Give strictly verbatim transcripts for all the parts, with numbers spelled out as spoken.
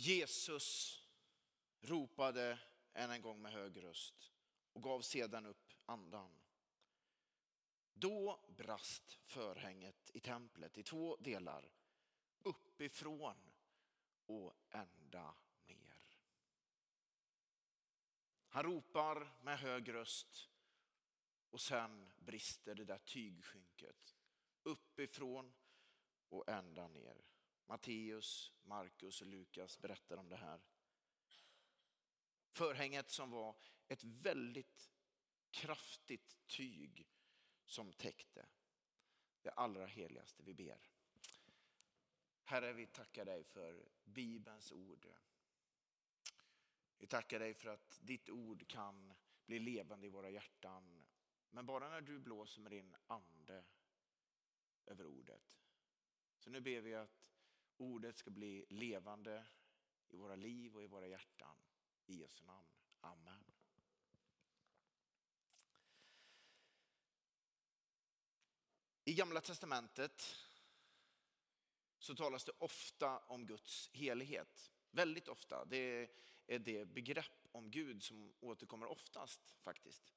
Jesus ropade än en gång med hög röst och gav sedan upp andan. Då brast förhänget i templet i två delar, uppifrån och ända ner. Han ropar med hög röst och sen brister det där tygskynket uppifrån och ända ner. Matteus, Markus och Lukas berättar om det här. Förhänget som var ett väldigt kraftigt tyg som täckte det allra heligaste. Vi ber. Herre, vi tackar dig för Bibelns ord. Vi tackar dig för att ditt ord kan bli levande i våra hjärtan. Men bara när du blåser med din ande över ordet. Så nu ber vi att ordet ska bli levande i våra liv och i våra hjärtan. I Jesu namn. Amen. I Gamla testamentet så talas det ofta om Guds helighet. Väldigt ofta. Det är det begrepp om Gud som återkommer oftast faktiskt.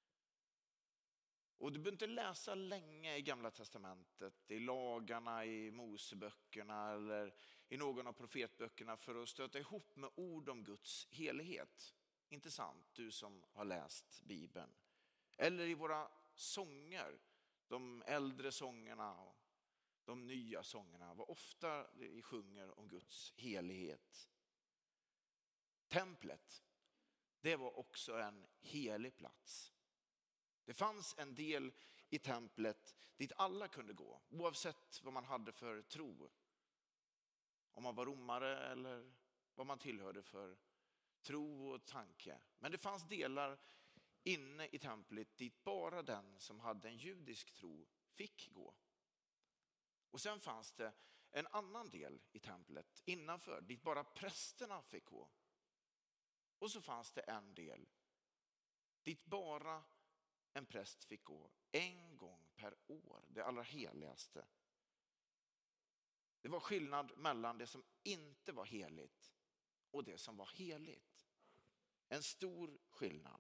Och du behöver inte läsa länge i Gamla testamentet, i lagarna, i Moseböckerna eller i någon av profetböckerna för att stöta ihop med ord om Guds helighet. Intressant, du som har läst Bibeln. Eller i våra sånger, de äldre sångerna och de nya sångerna, vad ofta vi sjunger om Guds helighet. Templet, det var också en helig plats. Det fanns en del i templet dit alla kunde gå, oavsett vad man hade för tro. Om man var romare eller vad man tillhörde för tro och tanke. Men det fanns delar inne i templet dit bara den som hade en judisk tro fick gå. Och sen fanns det en annan del i templet innanför dit bara prästerna fick gå. Och så fanns det en del dit bara en präst fick gå en gång per år, det allra heligaste. Det var skillnad mellan det som inte var heligt och det som var heligt. En stor skillnad.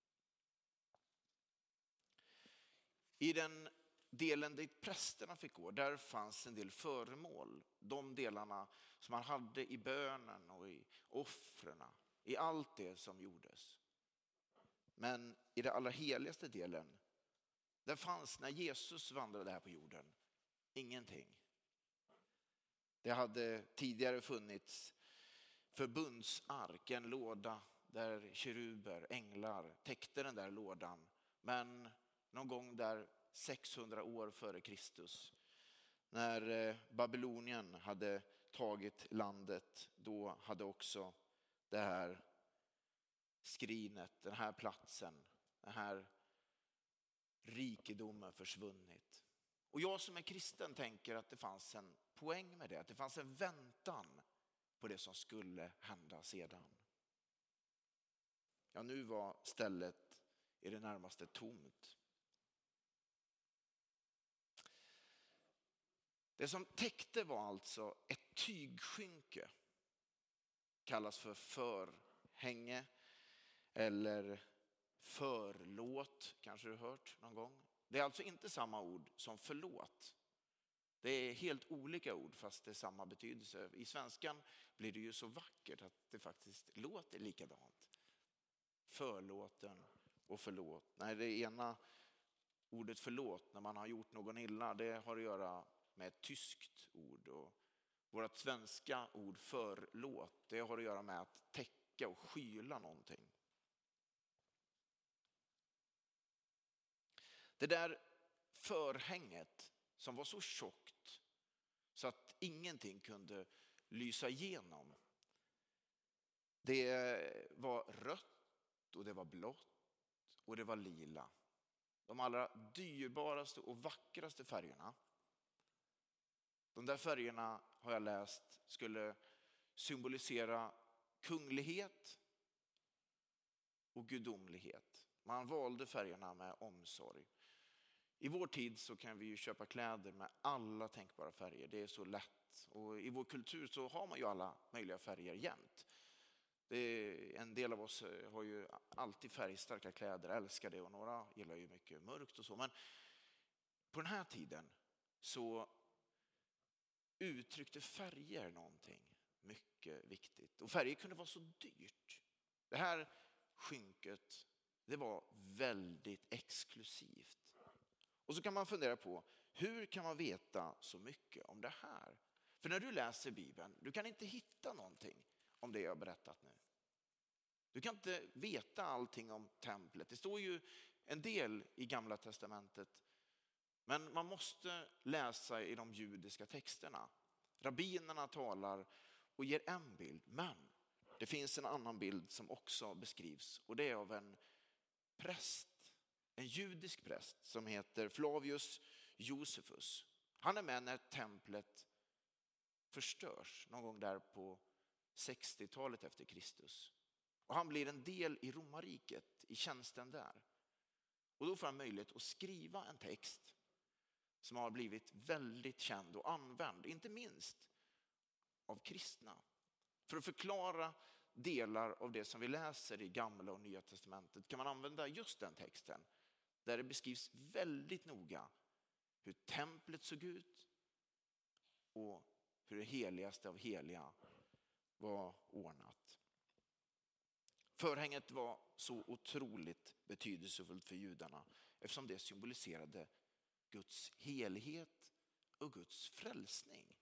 I den delen dit prästerna fick gå, där fanns en del föremål. De delarna som man hade i bönen och i offrena, i allt det som gjordes. Men i det allra heligaste delen, där fanns när Jesus vandrade här på jorden ingenting. Det hade tidigare funnits förbundsark, en låda där keruber, änglar täckte den där lådan. Men någon gång där sexhundra år före Kristus, när Babylonien hade tagit landet, då hade också det här skrinet, den här platsen, den här rikedomen försvunnit. Och jag som är kristen tänker att det fanns en poäng med det, att det fanns en väntan på det som skulle hända sedan. Ja, nu var stället i det närmaste tomt. Det som täckte var alltså ett tygskynke, kallas för förhänge eller förlåt, kanske du hört någon gång. Det är alltså inte samma ord som förlåt. Det är helt olika ord fast det är samma betydelse. I svenskan blir det ju så vackert att det faktiskt låter likadant. Förlåten och förlåt. Nej, det ena ordet förlåt när man har gjort någon illa, det har att göra med ett tyskt ord. Och vårt svenska ord förlåt, det har att göra med att täcka och skyla någonting. Det där förhänget som var så tjockt så att ingenting kunde lysa igenom. Det var rött och det var blått och det var lila. De allra dyrbaraste och vackraste färgerna. De där färgerna har jag läst skulle symbolisera kunglighet och gudomlighet. Man valde färgerna med omsorg. I vår tid så kan vi ju köpa kläder med alla tänkbara färger. Det är så lätt. Och i vår kultur så har man ju alla möjliga färger jämt. Det är, en del av oss har ju alltid färgstarka kläder, älskar det, och några gillar ju mycket mörkt och så. Men på den här tiden så uttryckte färger någonting mycket viktigt. Och färger kunde vara så dyrt. Det här skynket, det var väldigt exklusivt. Och så kan man fundera på, hur kan man veta så mycket om det här? För när du läser Bibeln, du kan inte hitta någonting om det jag har berättat nu. Du kan inte veta allting om templet. Det står ju en del i Gamla testamentet. Men man måste läsa i de judiska texterna. Rabbinerna talar och ger en bild. Men det finns en annan bild som också beskrivs. Och det är av en präst. En judisk präst som heter Flavius Josephus. Han är med när templet förstörs någon gång där på sextiotalet efter Kristus. Och han blir en del i romarriket, i tjänsten där. Och då får han möjlighet att skriva en text som har blivit väldigt känd och använd, inte minst av kristna. För att förklara delar av det som vi läser i Gamla och Nya testamentet kan man använda just den texten. Där det beskrivs väldigt noga hur templet såg ut och hur det heligaste av heliga var ordnat. Förhänget var så otroligt betydelsefullt för judarna eftersom det symboliserade Guds helighet och Guds frälsning.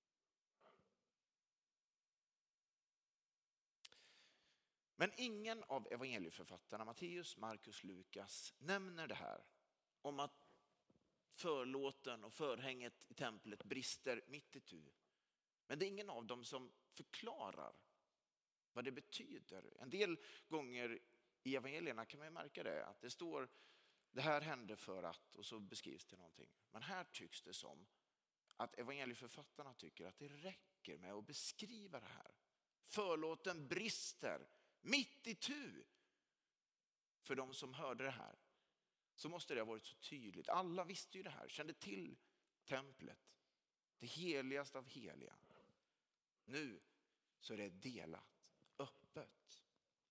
Men ingen av evangelieförfattarna, Matteus, Markus, Lukas, nämner det här om att förlåten och förhänget i templet brister mitt itu. Men det är ingen av dem som förklarar vad det betyder. En del gånger i evangelierna kan man ju märka det, att det står det här hände för att, och så beskrivs det någonting. Men här tycks det som att evangelieförfattarna tycker att det räcker med att beskriva det här. Förlåten brister mitt itu. För de som hörde det här så måste det ha varit så tydligt. Alla visste ju det här, kände till templet. Det heligaste av heliga. Nu så är det delat, öppet.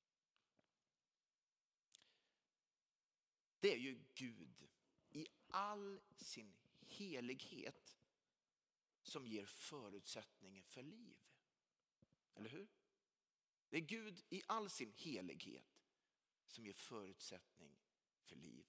Det är ju Gud i all sin helighet som ger förutsättningen för liv. Eller hur? Det är Gud i all sin helighet som ger förutsättning för liv.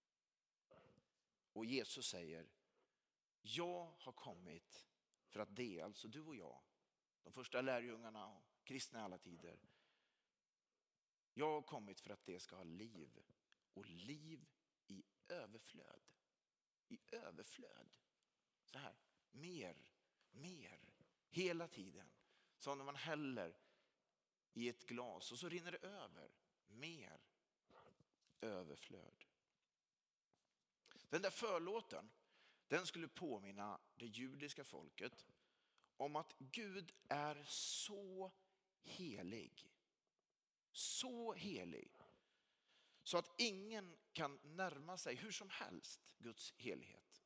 Och Jesus säger, jag har kommit för att det, alltså du och jag, de första lärjungarna och kristna i alla tider. Jag har kommit för att det ska ha liv, och liv i överflöd. I överflöd. Så här, mer, mer, hela tiden. Som när man häller i ett glas och så rinner det över. Mer, överflöd. Den där förlåten, den skulle påminna det judiska folket om att Gud är så helig. Så helig. Så att ingen kan närma sig hur som helst Guds helighet.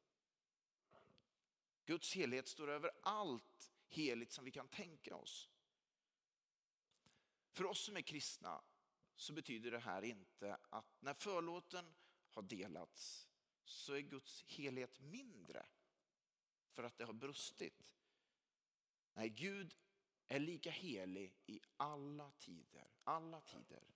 Guds helighet står över allt heligt som vi kan tänka oss. För oss som är kristna så betyder det här inte att när förlåten har delats så är Guds helighet mindre för att det har brustit. Nej, Gud är lika helig i alla tider. Alla tider.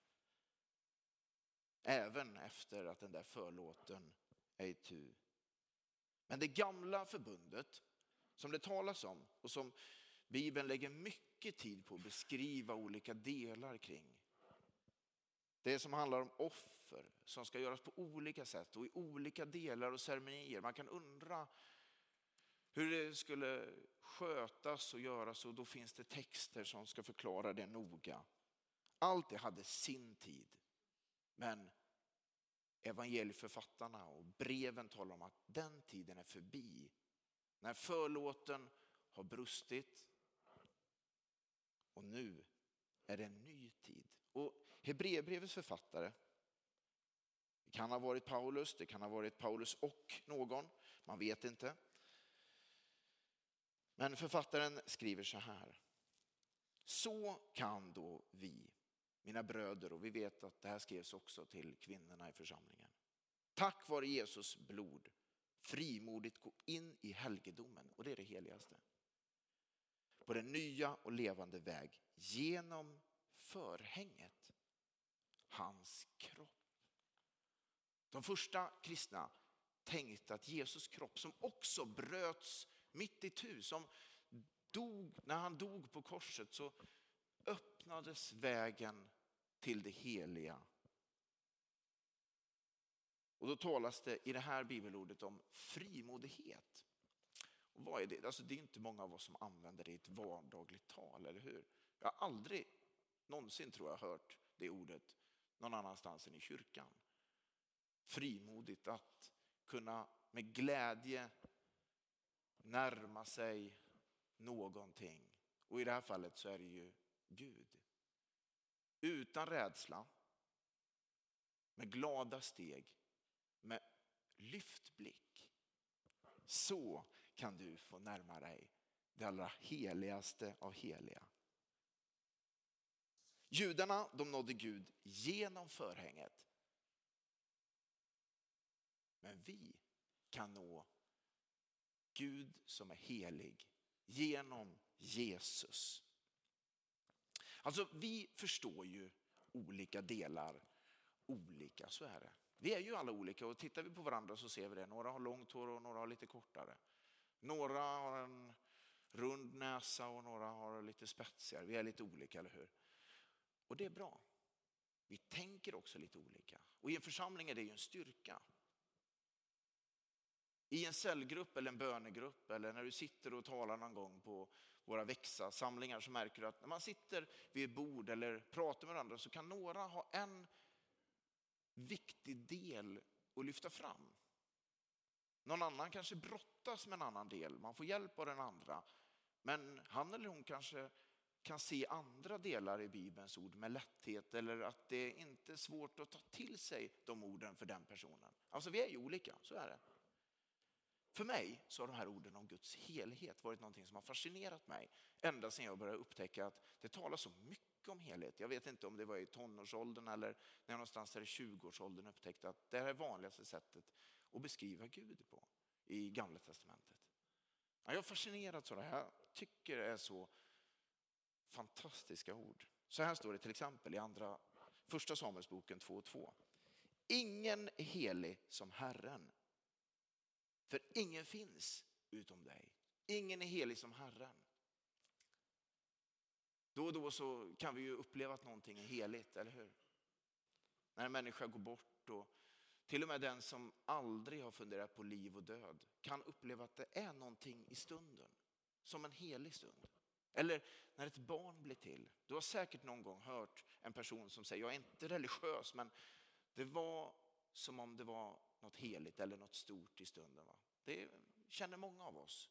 Även efter att den där förlåten är itu. Men det gamla förbundet som det talas om och som Bibeln lägger mycket tid på att beskriva olika delar kring. Det som handlar om offer som ska göras på olika sätt och i olika delar och ceremonier. Man kan undra hur det skulle skötas och göras, och då finns det texter som ska förklara det noga. Allt det hade sin tid. Men evangelieförfattarna och breven talar om att den tiden är förbi. När förlåten har brustit och nu är det en ny tid. Och Hebreerbrevets författare, vi kan ha varit Paulus, det kan ha varit Paulus och någon, man vet inte. Men författaren skriver så här: så kan då vi, mina bröder, och vi vet att det här skrevs också till kvinnorna i församlingen, tack vare Jesus blod frimodigt gå in i helgedomen, och det är det heligaste, på den nya och levande väg genom förhänget, hans kropp. De första kristna tänkte att Jesus kropp, som också bröts mitt i tu, som dog, när han dog på korset, så öppnades vägen till det heliga. Och då talas det i det här bibelordet om frimodighet. Och vad är det? Alltså det är inte många av oss som använder det i ett vardagligt tal, eller hur? Jag har aldrig någonsin, tror jag, hört det ordet någon annanstans än i kyrkan. Frimodigt, att kunna med glädje närma sig någonting. Och i det här fallet så är det ju Gud. Utan rädsla, med glada steg, med lyftblick. Så kan du få närma dig det allra heligaste av heliga. Judarna, de nådde Gud genom förhänget. Men vi kan nå Gud som är helig genom Jesus. Alltså vi förstår ju olika delar olika, så är det. Vi är ju alla olika, och tittar vi på varandra så ser vi det. Några har långt hår och några har lite kortare. Några har en rund näsa och några har lite spetsigare. Vi är lite olika, eller hur? Och det är bra. Vi tänker också lite olika. Och i en församling är det ju en styrka. I en cellgrupp eller en bönegrupp, eller när du sitter och talar någon gång på våra växa-samlingar, så märker du att när man sitter vid ett bord eller pratar med varandra så kan några ha en viktig del att lyfta fram. Någon annan kanske brottas med en annan del. Man får hjälp av den andra. Men han eller hon kanske kan se andra delar i Bibelns ord med lätthet, eller att det inte är svårt att ta till sig de orden för den personen. Alltså vi är ju olika, så är det. För mig så har de här orden om Guds helhet varit någonting som har fascinerat mig ända sedan jag började upptäcka att det talas så mycket om helhet. Jag vet inte om det var i tonårsåldern eller när jag någonstans där i tjugoårsåldern upptäckte att det är det vanligaste sättet att beskriva Gud på i Gamla testamentet. Jag har fascinerats av det här. Jag tycker det är så fantastiska ord. Så här står det till exempel i andra, första Samuelsboken två och två. Ingen är helig som Herren. För ingen finns utom dig. Ingen är helig som Herren. Då och då så kan vi ju uppleva att någonting är heligt, eller hur? När en människa går bort, och till och med den som aldrig har funderat på liv och död kan uppleva att det är någonting i stunden, som en helig stund. Eller när ett barn blir till. Du har säkert någon gång hört en person som säger, jag är inte religiös, men det var som om det var något heligt eller något stort i stunden. Va? Det känner många av oss.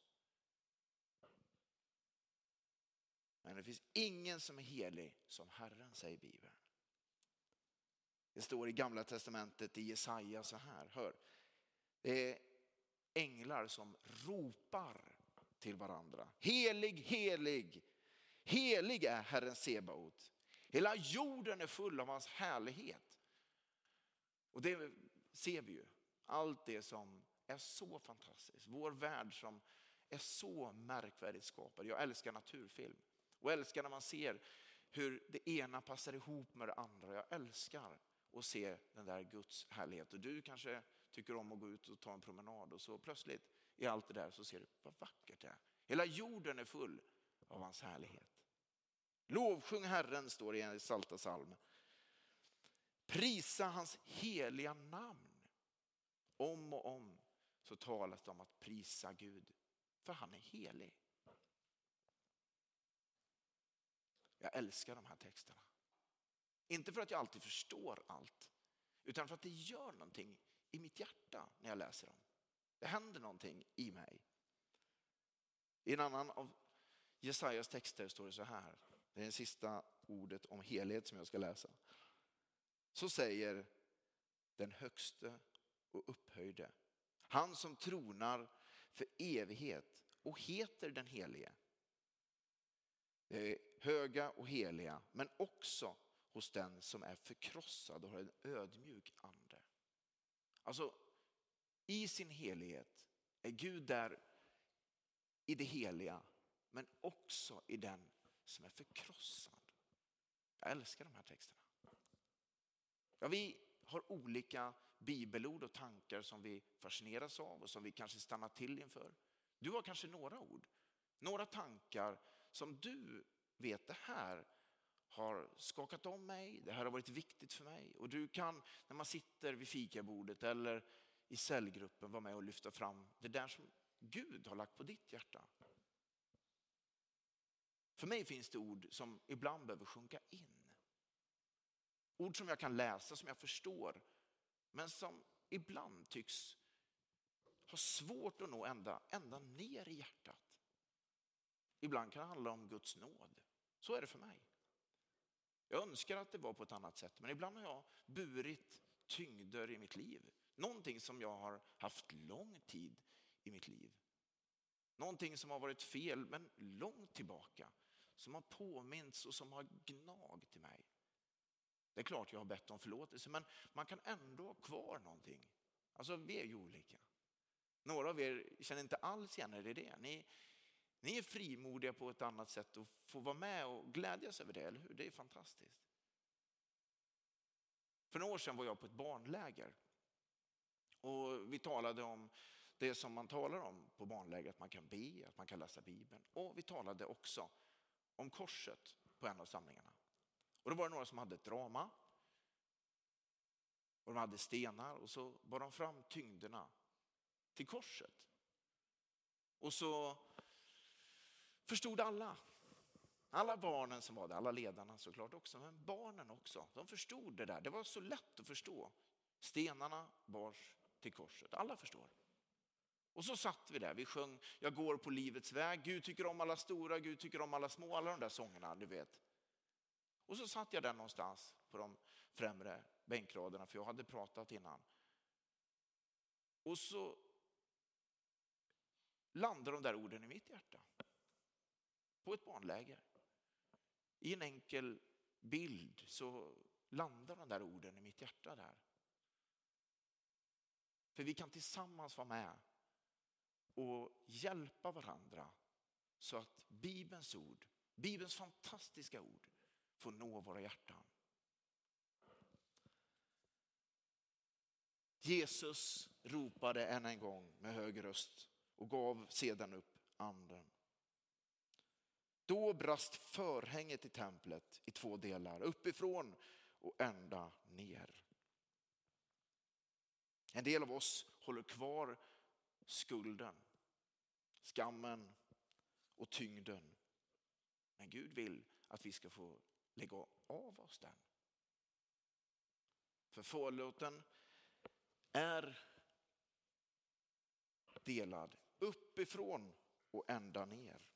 Men det finns ingen som är helig som Herren, säger Bibeln. Det står i Gamla testamentet i Jesaja så här, hör. Det är änglar som ropar till varandra. Helig, helig, helig är Herren Sebaot. Hela jorden är full av hans härlighet. Och det ser vi ju. Allt det som är så fantastiskt. Vår värld som är så märkvärdigt skapad. Jag älskar naturfilm. Och älskar när man ser hur det ena passar ihop med det andra. Jag älskar att se den där Guds härlighet. Och du kanske tycker om att gå ut och ta en promenad. Och så plötsligt i allt det där så ser du vad vackert det är. Hela jorden är full av hans härlighet. Lovsjung Herren, står det i en Salta psalm. Prisa hans heliga namn. Om och om så talas det om att prisa Gud. För han är helig. Jag älskar de här texterna. Inte för att jag alltid förstår allt. Utan för att det gör någonting i mitt hjärta när jag läser dem. Det händer någonting i mig. I en annan av Jesajas texter står det så här. Det är det sista ordet om helhet som jag ska läsa. Så säger den högste och upphöjde. Han som tronar för evighet och heter den helige. Det är höga och heliga, men också hos den som är förkrossad och har en ödmjuk ande. Alltså i sin helighet är Gud där i det heliga, men också i den som är förkrossad. Jag älskar de här texterna. Ja, vi har olika bibelord och tankar som vi fascineras av och som vi kanske stannar till inför. Du har kanske några ord, några tankar som du vet, det här har skakat om mig, det här har varit viktigt för mig. Och du kan, när man sitter vid fikabordet eller i cellgruppen, vara med och lyfta fram det där som Gud har lagt på ditt hjärta. För mig finns det ord som ibland behöver sjunka in. Ord som jag kan läsa, som jag förstår, men som ibland tycks ha svårt att nå ända, ända ner i hjärtat. Ibland kan det handla om Guds nåd. Så är det för mig. Jag önskar att det var på ett annat sätt, men ibland har jag burit tyngder i mitt liv. Någonting som jag har haft lång tid i mitt liv. Någonting som har varit fel, men långt tillbaka. Som har påminns och som har gnagt i mig. Det är klart jag har bett om förlåtelse, men man kan ändå ha kvar någonting. Alltså vi är ju olika. Några av er känner inte alls igen er i det. Ni, ni är frimodiga på ett annat sätt och får vara med och glädjas över det, eller hur? Det är fantastiskt. För några år sedan var jag på ett barnläger. Och vi talade om det som man talar om på barnläger, att man kan be, att man kan läsa Bibeln. Och vi talade också om korset på en av samlingarna. Och då var det några som hade ett drama. Och de hade stenar och så bar de fram tyngderna till korset. Och så förstod alla. Alla barnen som var där, alla ledarna såklart också, men barnen också. De förstod det där. Det var så lätt att förstå. Stenarna bars till korset. Alla förstår. Och så satt vi där. Vi sjöng Jag går på livets väg. Gud tycker om alla stora, Gud tycker om alla små. Alla de där sångerna, du vet. Och så satt jag där någonstans på de främre bänkraderna, för jag hade pratat innan. Och så landade de där orden i mitt hjärta. På ett barnläger. I en enkel bild så landar de där orden i mitt hjärta där. För vi kan tillsammans vara med och hjälpa varandra så att Bibelns ord, Bibelns fantastiska ord, får nå våra hjärtan. Jesus ropade än en gång med hög röst och gav sedan upp anden. Då brast förhänget i templet i två delar, uppifrån och ända ner. En del av oss håller kvar skulden, skammen och tyngden. Men Gud vill att vi ska få lägga av oss den. För förlåten är delad uppifrån och ända ner.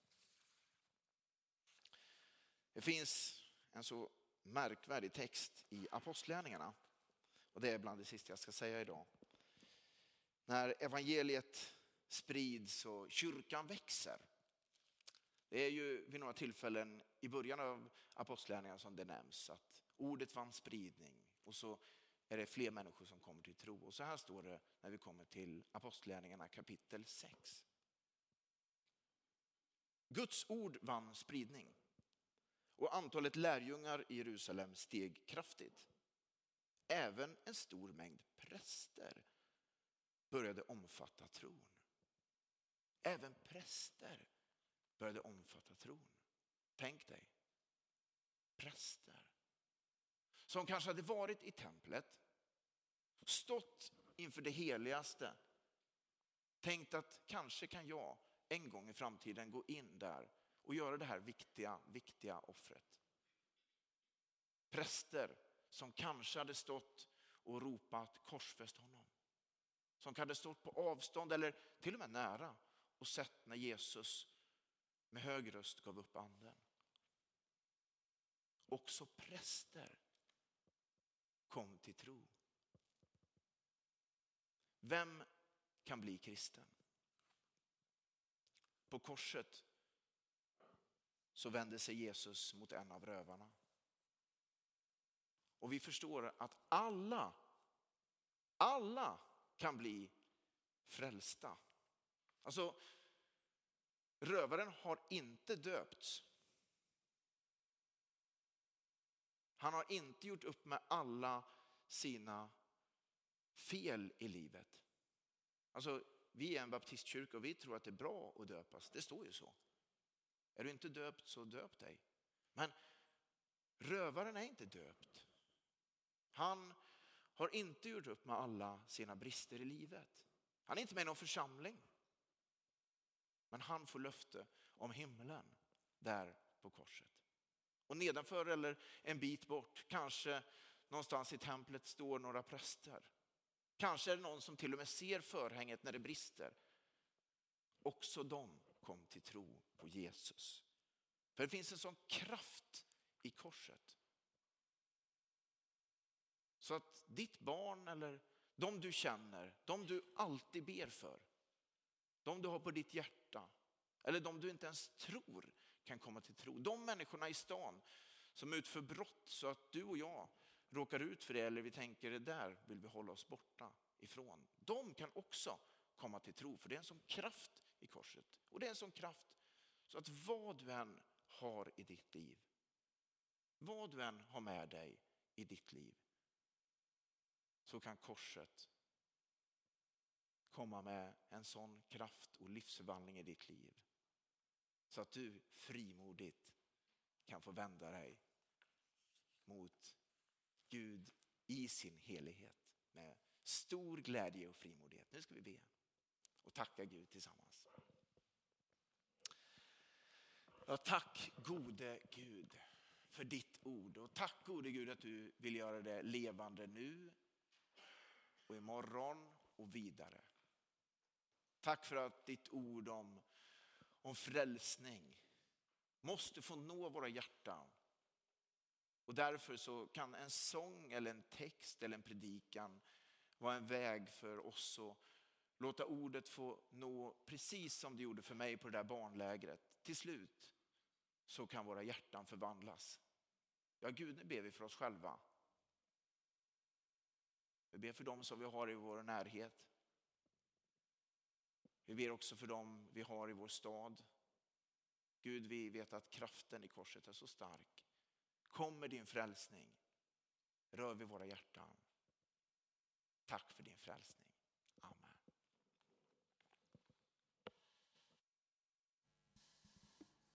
Det finns en så märkvärdig text i Apostlagärningarna. Och det är bland det sista jag ska säga idag. När evangeliet sprids och kyrkan växer. Det är ju vid några tillfällen i början av Apostlagärningarna som det nämns att ordet vann spridning. Och så är det fler människor som kommer till tro. Och så här står det när vi kommer till Apostlagärningarna kapitel sex. Guds ord vann spridning. Och antalet lärjungar i Jerusalem steg kraftigt. Även en stor mängd präster började omfatta tron. Även präster började omfatta tron. Tänk dig. Präster. Som kanske hade varit i templet. Stått inför det heligaste. Tänkt att kanske kan jag en gång i framtiden gå in där och göra det här viktiga, viktiga offret. Präster som kanske hade stått och ropat korsfäst honom. Som hade stått på avstånd eller till och med nära och sett när Jesus med hög röst gav upp anden. Också präster kom till tro. Vem kan bli kristen? På korset så vände sig Jesus mot en av rövarna. Och vi förstår att alla, alla kan bli frälsta. Alltså, rövaren har inte döpts. Han har inte gjort upp med alla sina fel i livet. Alltså, vi är en baptistkyrka och vi tror att det är bra att döpas. Det står ju så. Är du inte döpt så döp dig. Men rövaren är inte döpt. Han har inte gjort upp med alla sina brister i livet. Han är inte med i någon församling. Men han får löfte om himlen där på korset. Och nedanför eller en bit bort, kanske någonstans i templet, står några präster. Kanske är det någon som till och med ser förhänget när det brister. Också de kom till tro på Jesus. För det finns en sån kraft i korset. Så att ditt barn eller de du känner, de du alltid ber för, de du har på ditt hjärta eller de du inte ens tror kan komma till tro. De människorna i stan som utför brott så att du och jag råkar ut för det eller vi tänker det där vill vi hålla oss borta ifrån. De kan också komma till tro för det är en sån kraft i korset. Och det är en sån kraft så att vad du än har i ditt liv, vad du än har med dig i ditt liv, så kan korset komma med en sån kraft och livsförvandling i ditt liv. Så att du frimodigt kan få vända dig mot Gud i sin helighet. Med stor glädje och frimodighet. Nu ska vi be och tacka Gud tillsammans. Ja, tack gode Gud för ditt ord. Och tack gode Gud att du vill göra det levande nu och imorgon och vidare. Tack för att ditt ord om, om frälsning måste få nå våra hjärtan. Och därför så kan en sång eller en text eller en predikan vara en väg för oss att låta ordet få nå precis som det gjorde för mig på det där barnlägret. Till slut så kan våra hjärtan förvandlas. Ja Gud, nu ber vi för oss själva. Vi ber för dem som vi har i vår närhet. Vi ber också för dem vi har i vår stad. Gud, vi vet att kraften i korset är så stark. Kommer din frälsning, rör vi våra hjärtan. Tack för din frälsning.